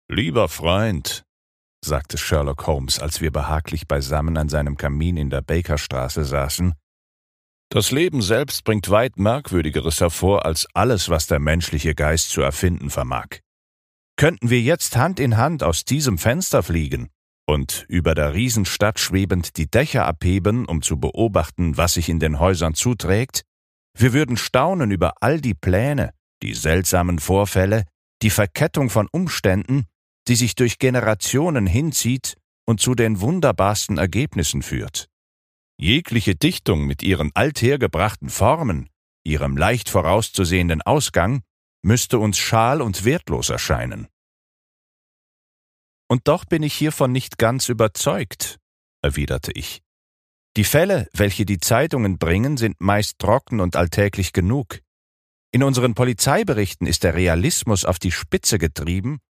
Lieber Freund, sagte Sherlock Holmes, als wir behaglich beisammen an seinem Kamin in der Bakerstraße saßen, das Leben selbst bringt weit Merkwürdigeres hervor als alles, was der menschliche Geist zu erfinden vermag. Könnten wir jetzt Hand in Hand aus diesem Fenster fliegen und über der Riesenstadt schwebend die Dächer abheben, um zu beobachten, was sich in den Häusern zuträgt, wir würden staunen über all die Pläne, die seltsamen Vorfälle, die Verkettung von Umständen, die sich durch Generationen hinzieht und zu den wunderbarsten Ergebnissen führt. Jegliche Dichtung mit ihren althergebrachten Formen, ihrem leicht vorauszusehenden Ausgang, müsste uns schal und wertlos erscheinen. Und doch bin ich hiervon nicht ganz überzeugt, erwiderte ich. Die Fälle, welche die Zeitungen bringen, sind meist trocken und alltäglich genug. In unseren Polizeiberichten ist der Realismus auf die Spitze getrieben